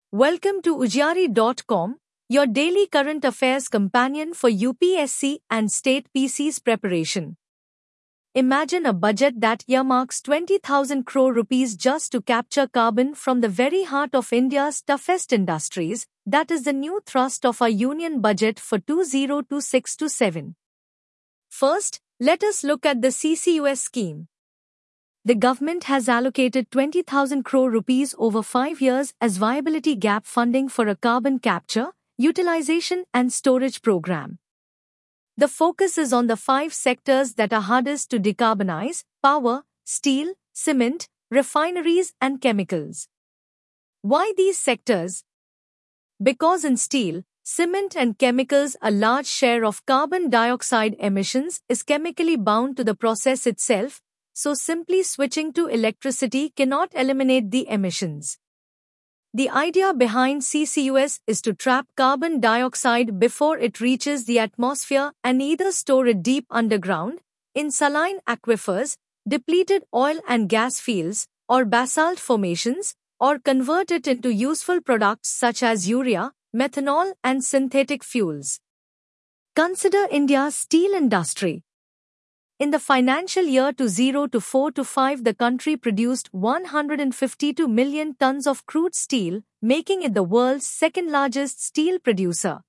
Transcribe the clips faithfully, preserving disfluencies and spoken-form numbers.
Welcome to Ujjari dot com, your daily current affairs companion for U P S C and state P C's preparation. Imagine a budget that earmarks twenty thousand crore rupees just to capture carbon from the very heart of India's toughest industries. That is the new thrust of our union budget for two thousand twenty-six to twenty-seven. First, let us look at the C C U S scheme. The government has allocated twenty thousand crore rupees over five years as viability gap funding for a carbon capture, utilization and storage program. The focus is on the five sectors that are hardest to decarbonize: power, steel, cement, refineries and chemicals. Why these sectors? Because in steel, cement and chemicals, a large share of carbon dioxide emissions is chemically bound to the process itself, so simply switching to electricity cannot eliminate the emissions. The idea behind C C U S is to trap carbon dioxide before it reaches the atmosphere and either store it deep underground, in saline aquifers, depleted oil and gas fields, or basalt formations, or convert it into useful products such as urea, methanol, and synthetic fuels. Consider India's steel industry. In the financial year two thousand four to five, the country produced one hundred fifty-two million tons of crude steel, making it the world's second-largest steel producer.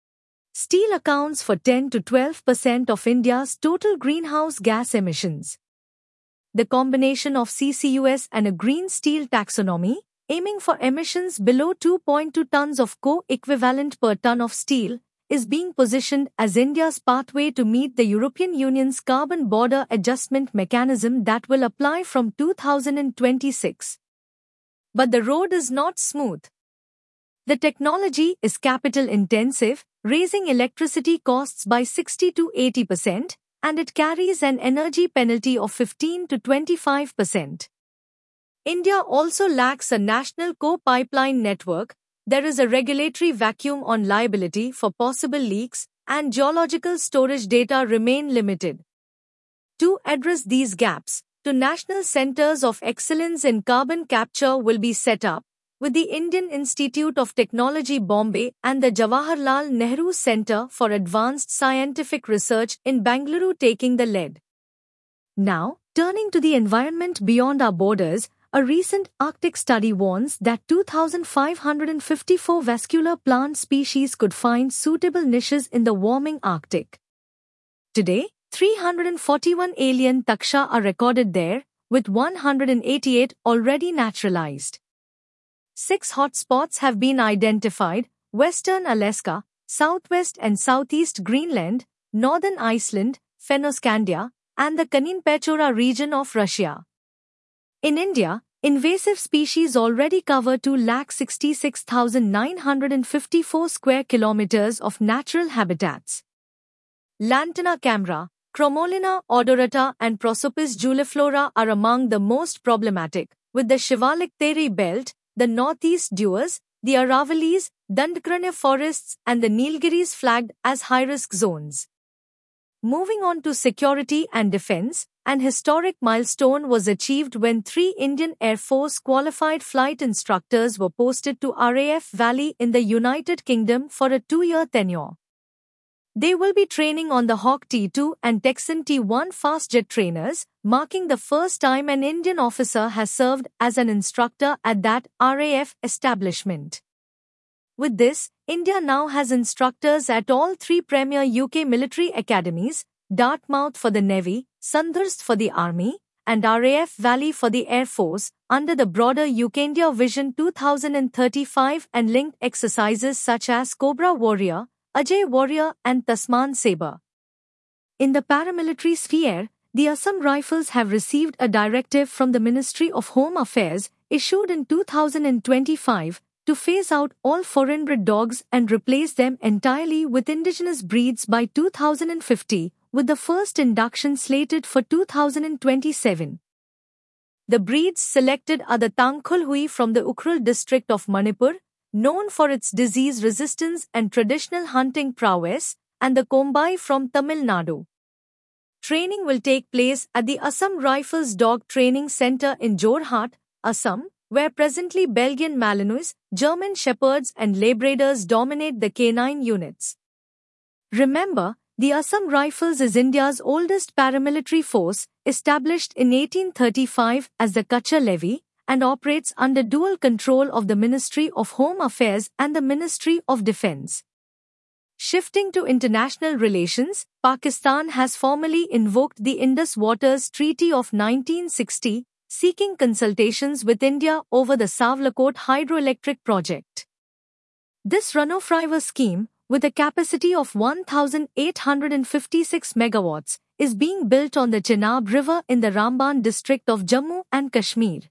Steel accounts for ten to twelve percent of India's total greenhouse gas emissions. The combination of C C U S and a green steel taxonomy, aiming for emissions below two point two tons of co-equivalent per ton of steel, is being positioned as India's pathway to meet the European Union's carbon border adjustment mechanism that will apply from two thousand twenty-six. But the road is not smooth. The technology is capital-intensive, raising electricity costs by sixty to eighty percent, and it carries an energy penalty of fifteen to twenty-five percent. India also lacks a national co-pipeline network. There is a regulatory vacuum on liability for possible leaks, and geological storage data remain limited. To address these gaps, two national centers of excellence in carbon capture will be set up, with the Indian Institute of Technology Bombay and the Jawaharlal Nehru Centre for Advanced Scientific Research in Bangalore taking the lead. Now, turning to the environment beyond our borders, a recent Arctic study warns that two thousand five hundred fifty-four vascular plant species could find suitable niches in the warming Arctic. Today, three hundred forty-one alien taksha are recorded there, with one hundred eighty-eight already naturalized. Six hotspots have been identified: Western Alaska, Southwest and Southeast Greenland, Northern Iceland, Fennoscandia, and the Kanin-Pechora region of Russia. In India, invasive species already cover two lakh sixty-six thousand nine hundred fifty-four square kilometers of natural habitats. Lantana camara, Chromolina odorata and Prosopis juliflora are among the most problematic, with the Shivalik Teri belt, the northeast Duars, the Aravalis, Dandkaranya forests and the Nilgiris flagged as high-risk zones. Moving on to security and defense, an historic milestone was achieved when three Indian Air Force qualified flight instructors were posted to R A F Valley in the United Kingdom for a two-year tenure. They will be training on the Hawk T two and Texan T one fast jet trainers, marking the first time an Indian officer has served as an instructor at that R A F establishment. With this, India now has instructors at all three premier U K military academies: Dartmouth for the Navy, Sandhurst for the Army, and R A F Valley for the Air Force, under the broader U K India Vision two thousand thirty-five and linked exercises such as Cobra Warrior, Ajay Warrior and Tasman Sabre. In the paramilitary sphere, the Assam Rifles have received a directive from the Ministry of Home Affairs, issued in two thousand twenty-five, to phase out all foreign-bred dogs and replace them entirely with indigenous breeds by two thousand fifty, with the first induction slated for two thousand twenty-seven. The breeds selected are the Tangkhul Hui from the Ukhrul district of Manipur, known for its disease resistance and traditional hunting prowess, and the Kombai from Tamil Nadu. Training will take place at the Assam Rifles Dog Training Centre in Jorhat, Assam, where presently Belgian Malinois, German Shepherds and Labradors dominate the canine units. Remember, the Assam Rifles is India's oldest paramilitary force, established in eighteen thirty-five as the Kachar Levy, and operates under dual control of the Ministry of Home Affairs and the Ministry of Defence. Shifting to international relations, Pakistan has formally invoked the Indus Waters Treaty of nineteen sixty, seeking consultations with India over the Savlakot hydroelectric project. This runoff river scheme, with a capacity of one thousand eight hundred fifty-six megawatts, is being built on the Chenab River in the Ramban district of Jammu and Kashmir.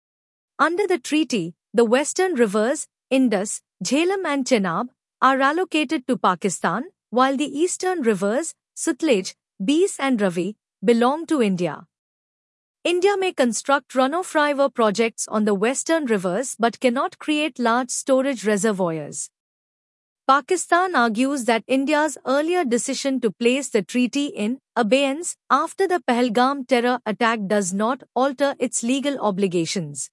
Under the treaty, the western rivers, Indus, Jhelum and Chenab, are allocated to Pakistan, while the eastern rivers, Sutlej, Beas and Ravi, belong to India. India may construct runoff river projects on the western rivers but cannot create large storage reservoirs. Pakistan argues that India's earlier decision to place the treaty in abeyance after the Pahalgam terror attack does not alter its legal obligations.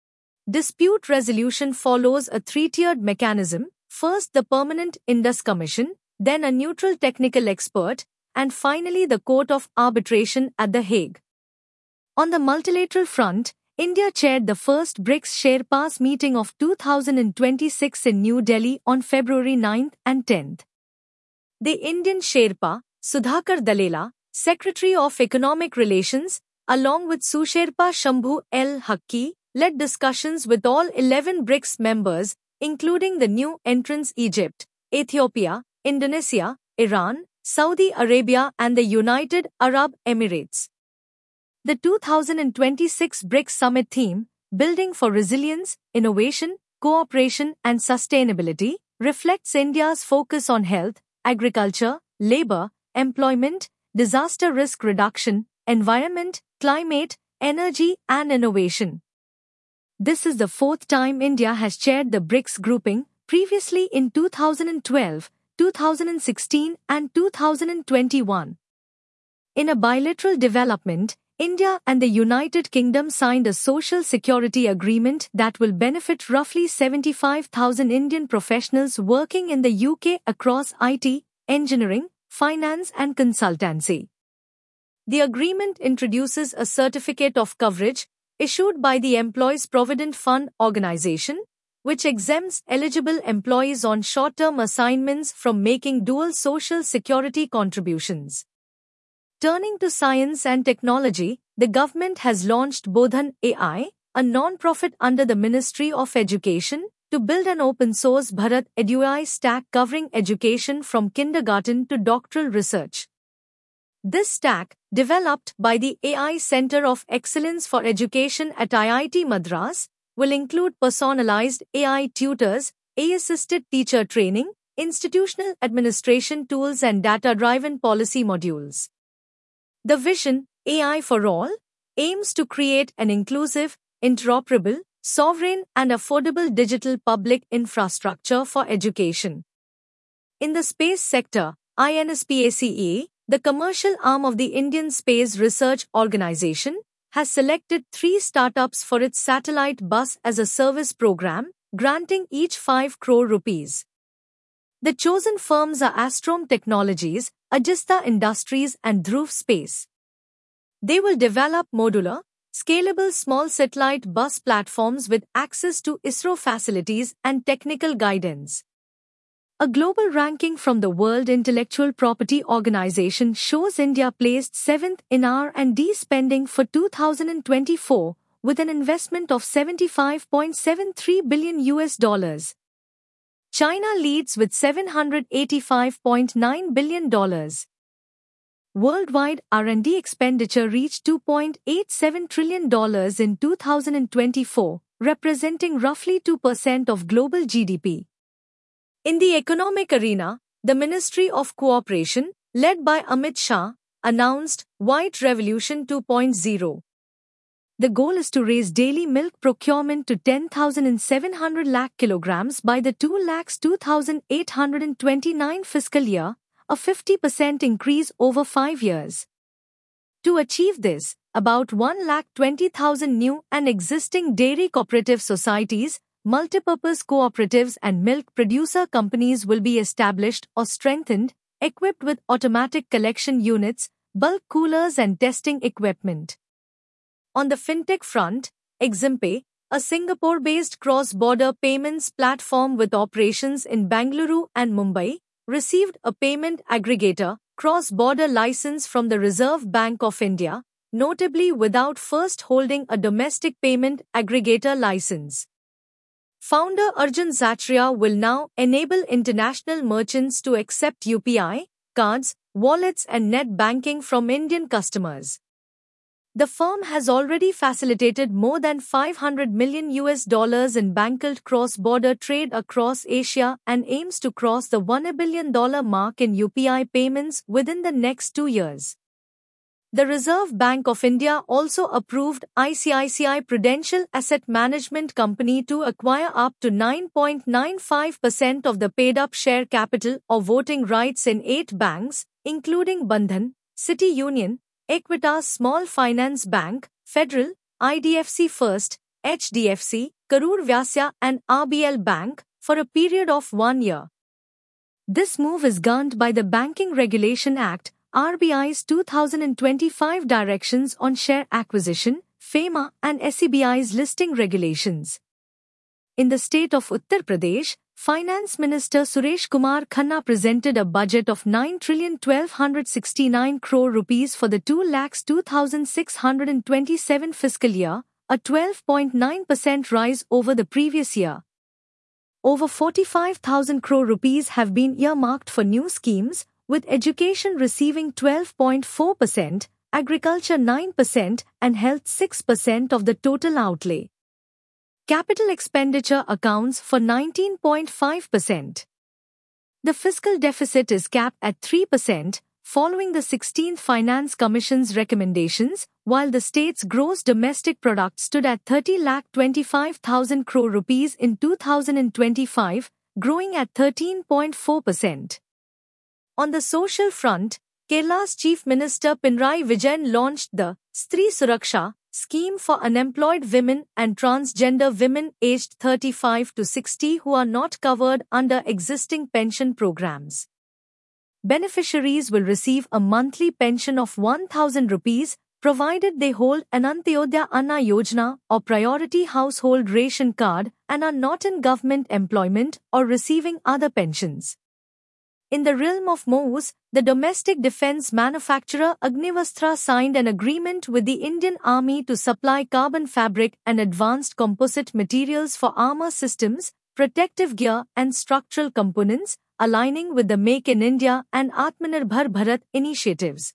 Dispute resolution follows a three-tiered mechanism: first the Permanent Indus Commission, then a neutral technical expert, and finally the Court of Arbitration at The Hague. On the multilateral front, India chaired the first BRICS Sherpas meeting of two thousand twenty-six in New Delhi on February ninth and tenth. The Indian Sherpa, Sudhakar Dalela, Secretary of Economic Relations, along with Susherpa Shambhu L. Hakki, led discussions with all eleven BRICS members, including the new entrants Egypt, Ethiopia, Indonesia, Iran, Saudi Arabia and the United Arab Emirates. The two thousand twenty-six BRICS Summit theme, Building for Resilience, Innovation, Cooperation and Sustainability, reflects India's focus on health, agriculture, labor, employment, disaster risk reduction, environment, climate, energy and innovation. This is the fourth time India has chaired the BRICS grouping, previously in two thousand twelve, two thousand sixteen and two thousand twenty-one. In a bilateral development, India and the United Kingdom signed a social security agreement that will benefit roughly seventy-five thousand Indian professionals working in the U K across I T, engineering, finance and consultancy. The agreement introduces a certificate of coverage issued by the Employees Provident Fund Organization, which exempts eligible employees on short-term assignments from making dual social security contributions. Turning to science and technology, the government has launched Bodhan A I, a non-profit under the Ministry of Education, to build an open-source Bharat EduAI stack covering education from kindergarten to doctoral research. This stack, developed by the A I Center of Excellence for Education at I I T Madras, will include personalized A I tutors, A I-assisted teacher training, institutional administration tools and data-driven policy modules. The vision, A I for All, aims to create an inclusive, interoperable, sovereign and affordable digital public infrastructure for education. In the space sector, I N S P A C E, the commercial arm of the Indian Space Research Organization, has selected three startups for its satellite bus as a service program, granting each five crore rupees. The chosen firms are Astrom Technologies, Ajista Industries and Dhruv Space. They will develop modular, scalable small satellite bus platforms with access to ISRO facilities and technical guidance. A global ranking from the World Intellectual Property Organization shows India placed seventh in R and D spending for two thousand twenty-four, with an investment of seventy-five point seven three billion U S dollars. China leads with seven hundred eighty-five point nine billion dollars. Worldwide R and D expenditure reached two point eight seven trillion dollars in two thousand twenty-four, representing roughly two percent of global G D P. In the economic arena, the Ministry of Cooperation, led by Amit Shah, announced White Revolution two point oh. The goal is to raise daily milk procurement to ten thousand seven hundred lakh kilograms by the two lakh two thousand eight hundred twenty-nine fiscal year, a fifty percent increase over five years. To achieve this, about one lakh twenty thousand new and existing dairy cooperative societies, multipurpose cooperatives and milk producer companies will be established or strengthened, equipped with automatic collection units, bulk coolers and testing equipment. On the fintech front, EximPay, a Singapore-based cross-border payments platform with operations in Bengaluru and Mumbai, received a payment aggregator cross-border license from the Reserve Bank of India, notably without first holding a domestic payment aggregator license. Founder Arjun Zatria will now enable international merchants to accept U P I, cards, wallets and net banking from Indian customers. The firm has already facilitated more than five hundred million U S dollars in banked cross-border trade across Asia and aims to cross the one billion dollars mark in U P I payments within the next two years. The Reserve Bank of India also approved I C I C I Prudential Asset Management Company to acquire up to nine point nine five percent of the paid-up share capital or voting rights in eight banks, including Bandhan, City Union, Equitas Small Finance Bank, Federal, I D F C First, H D F C, Karur Vyasya and R B L Bank, for a period of one year. This move is governed by the Banking Regulation Act, R B I's two thousand twenty-five Directions on Share Acquisition, FEMA and S E B I's listing regulations. In the state of Uttar Pradesh, Finance Minister Suresh Kumar Khanna presented a budget of nine trillion twelve hundred sixty-nine crore rupees for the two lakh two thousand six hundred twenty-seven fiscal year, a twelve point nine percent rise over the previous year. Over forty-five thousand crore rupees have been earmarked for new schemes, with education receiving twelve point four percent, agriculture nine percent and health six percent of the total outlay. Capital expenditure accounts for nineteen point five percent. The fiscal deficit is capped at three percent, following the sixteenth Finance Commission's recommendations, while the state's gross domestic product stood at thirty lakh twenty-five thousand crore rupees in two thousand twenty-five, growing at thirteen point four percent. On the social front, Kerala's Chief Minister Pinarayi Vijayan launched the Stri Suraksha scheme for unemployed women and transgender women aged thirty-five to sixty who are not covered under existing pension programs. Beneficiaries will receive a monthly pension of one thousand rupees, provided they hold an Antyodaya Anna Yojana or Priority Household Ration Card and are not in government employment or receiving other pensions. In the realm of M O Us, the domestic defense manufacturer Agnivastra signed an agreement with the Indian Army to supply carbon fabric and advanced composite materials for armor systems, protective gear and structural components, aligning with the Make in India and Atmanirbhar Bharat initiatives.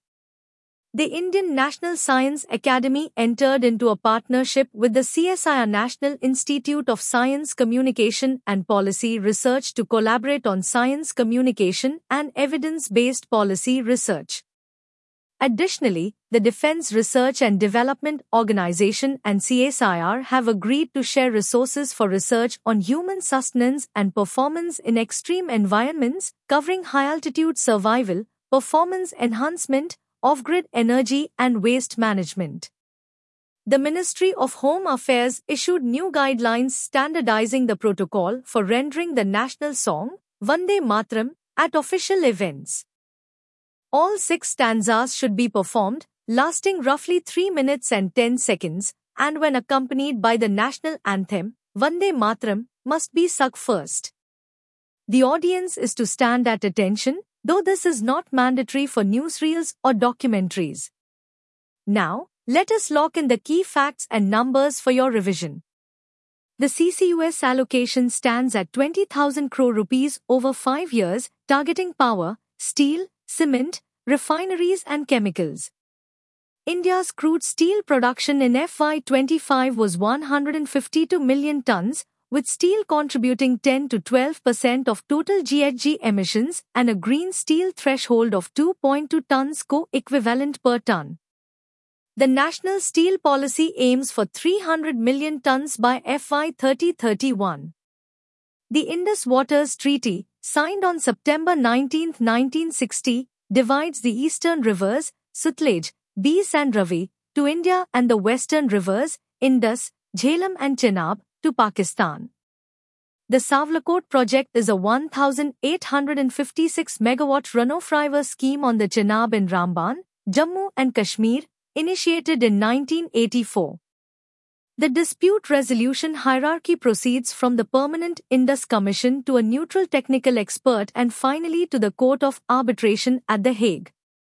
The Indian National Science Academy entered into a partnership with the C S I R National Institute of Science Communication and Policy Research to collaborate on science communication and evidence-based policy research. Additionally, the Defense Research and Development Organization and C S I R have agreed to share resources for research on human sustenance and performance in extreme environments, covering high-altitude survival, performance enhancement, off-grid energy and waste management. The Ministry of Home Affairs issued new guidelines standardizing the protocol for rendering the national song, Vande Mataram, at official events. All six stanzas should be performed, lasting roughly three minutes and ten seconds, and when accompanied by the national anthem, Vande Mataram, must be sung first. The audience is to stand at attention, though this is not mandatory for newsreels or documentaries. Now, let us lock in the key facts and numbers for your revision. The C C U S allocation stands at twenty thousand crore rupees over five years, targeting power, steel, cement, refineries and chemicals. India's crude steel production in F Y twenty-five was one hundred fifty-two million tons, with steel contributing ten to twelve percent of total G H G emissions and a green steel threshold of two point two tons co-equivalent per ton. The National Steel Policy aims for three hundred million tons by F Y thirty thirty-one. The Indus Waters Treaty, signed on September nineteenth nineteen sixty, divides the eastern rivers, Sutlej, Beas and Ravi, to India and the western rivers, Indus, Jhelum and Chenab, to Pakistan. The Savlakot project is a one thousand eight hundred fifty-six megawatt runoff-river scheme on the Chenab in Ramban, Jammu and Kashmir, initiated in nineteen eighty-four. The dispute resolution hierarchy proceeds from the Permanent Indus Commission to a neutral technical expert and finally to the Court of Arbitration at The Hague.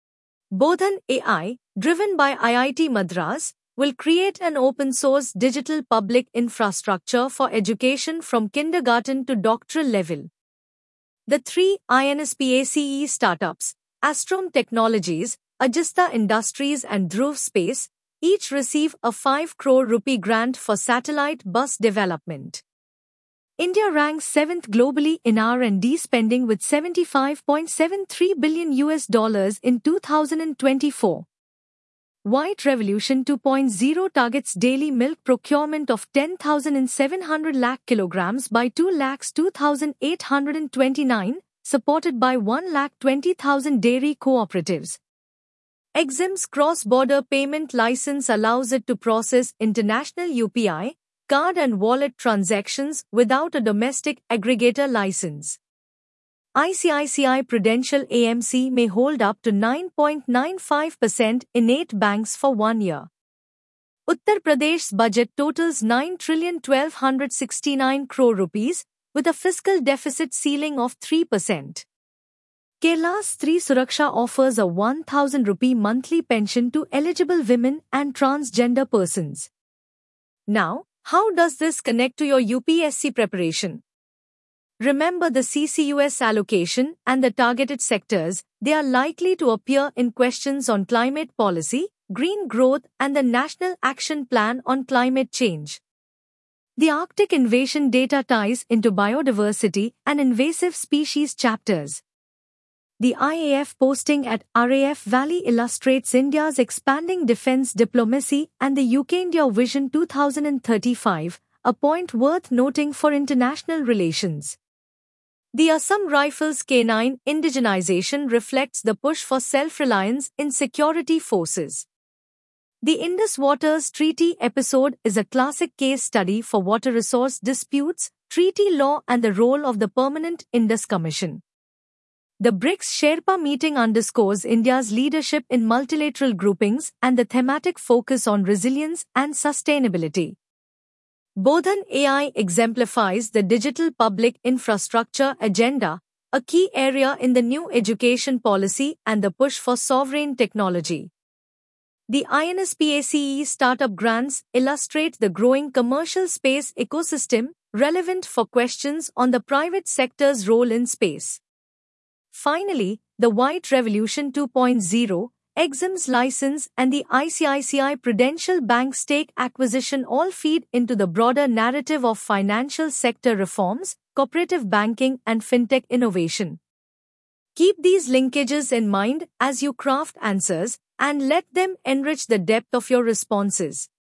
Bodhan A I, driven by I I T Madras, will create an open-source digital public infrastructure for education from kindergarten to doctoral level. The three INSPACE startups, Astrom Technologies, Ajista Industries and Dhruv Space, each receive a five crore rupee grant for satellite bus development. India ranks seventh globally in R and D spending with seventy-five point seven three billion U S dollars in two thousand twenty-four. White Revolution two point oh targets daily milk procurement of ten thousand seven hundred lakh kilograms by two lakh two thousand eight hundred twenty-nine, supported by one lakh twenty thousand dairy cooperatives. Exim's cross-border payment license allows it to process international U P I, card and wallet transactions without a domestic aggregator license. I C I C I Prudential A M C may hold up to nine point nine five percent in eight banks for one year. Uttar Pradesh's budget totals nine trillion one thousand two hundred sixty-nine crore rupees, with a fiscal deficit ceiling of three percent. Kerala's Stree Suraksha offers a one thousand rupee monthly pension to eligible women and transgender persons. Now, how does this connect to your U P S C preparation? Remember the C C U S allocation and the targeted sectors. They are likely to appear in questions on climate policy, green growth and the National Action Plan on Climate Change. The Arctic invasion data ties into biodiversity and invasive species chapters. The I A F posting at R A F Valley illustrates India's expanding defense diplomacy and the U K-India Vision two thousand thirty-five, a point worth noting for international relations. The Assam Rifles K nine indigenization reflects the push for self-reliance in security forces. The Indus Waters Treaty episode is a classic case study for water resource disputes, treaty law and the role of the Permanent Indus Commission. The BRICS Sherpa meeting underscores India's leadership in multilateral groupings and the thematic focus on resilience and sustainability. Bodhan A I exemplifies the digital public infrastructure agenda, a key area in the new education policy and the push for sovereign technology. The INSPACE startup grants illustrate the growing commercial space ecosystem, relevant for questions on the private sector's role in space. Finally, the White Revolution two point oh, Exim's license and the I C I C I Prudential Bank stake acquisition all feed into the broader narrative of financial sector reforms, cooperative banking and fintech innovation. Keep these linkages in mind as you craft answers and let them enrich the depth of your responses.